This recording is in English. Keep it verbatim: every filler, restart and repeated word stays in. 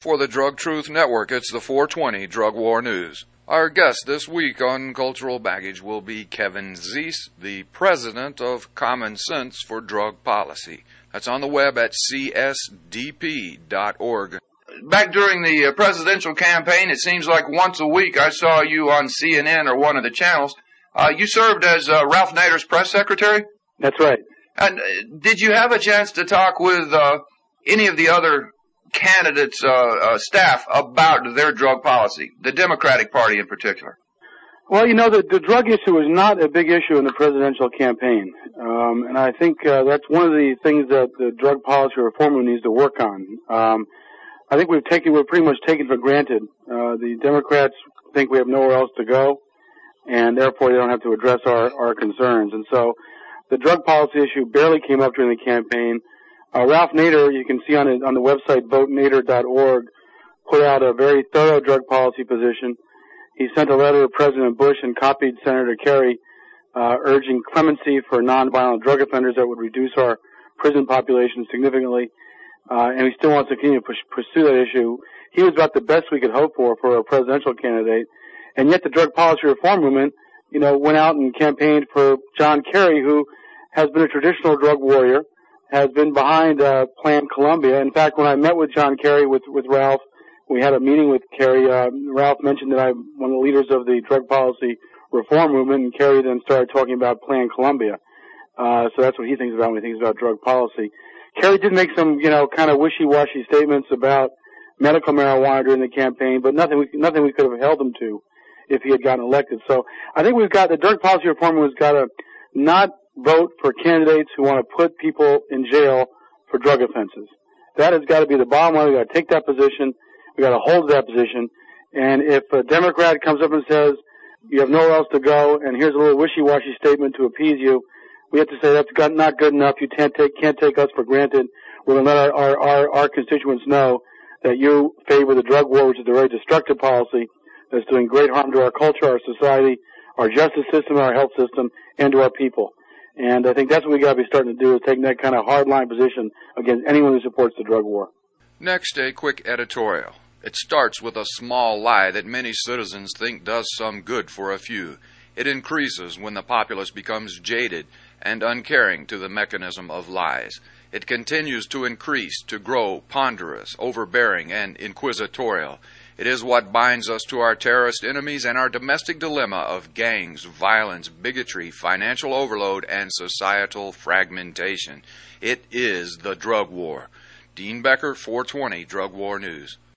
For the Drug Truth Network, it's the four twenty Drug War News. Our guest this week on Cultural Baggage will be Kevin Zeese, the president of Common Sense for Drug Policy. That's on the web at c s d p dot org. Back during the uh, presidential campaign, it seems like once a week I saw you on C N N or one of the channels. Uh, you served as uh, Ralph Nader's press secretary? That's right. And uh, did you have a chance to talk with uh, any of the other candidates' uh, uh, staff about their drug policy, the Democratic Party in particular? Well, you know, the, the drug issue is not a big issue in the presidential campaign. Um, and I think uh, that's one of the things that the drug policy reform needs to work on. Um, I think we've taken, we're pretty much taken for granted. Uh, the Democrats think we have nowhere else to go, and therefore they don't have to address our, our concerns. And so the drug policy issue barely came up during the campaign. Uh, Ralph Nader, you can see on it, on the website vote nader dot org, put out a very thorough drug policy position. He sent a letter to President Bush and copied Senator Kerry, uh, urging clemency for nonviolent drug offenders that would reduce our prison population significantly. Uh, and he still wants to continue to push, pursue that issue. He was about the best we could hope for for a presidential candidate. And yet the drug policy reform movement, you know, went out and campaigned for John Kerry, who has been a traditional drug warrior, has been behind uh, Plan Colombia. In fact, when I met with John Kerry, with, with Ralph, we had a meeting with Kerry. Uh, Ralph mentioned that I'm one of the leaders of the drug policy reform movement, and Kerry then started talking about Plan Colombia. Uh, so that's what he thinks about when he thinks about drug policy. Kerry did make some, you know, kind of wishy-washy statements about medical marijuana during the campaign, but nothing we, nothing we could have held him to if he had gotten elected. So I think we've got, the drug policy reform has got to not vote for candidates who want to put people in jail for drug offenses. That has got to be the bottom line. We've got to take that position. We've got to hold that position. And if a Democrat comes up and says, you have nowhere else to go, and here's a little wishy-washy statement to appease you, we have to say that's got, not good enough. You can't take, can't take us for granted. We're going to let our, our, our constituents know that you favor the drug war, which is a very destructive policy that's doing great harm to our culture, our society, our justice system, our health system, and to our people. And I think that's what we got to be starting to do, is taking that kind of hardline position against anyone who supports the drug war. Next, a quick editorial. It starts with a small lie that many citizens think does some good for a few. It increases when the populace becomes jaded and uncaring to the mechanism of lies. It continues to increase, to grow ponderous, overbearing, and inquisitorial. It is what binds us to our terrorist enemies and our domestic dilemma of gangs, violence, bigotry, financial overload, and societal fragmentation. It is the drug war. Dean Becker, four twenty Drug War News.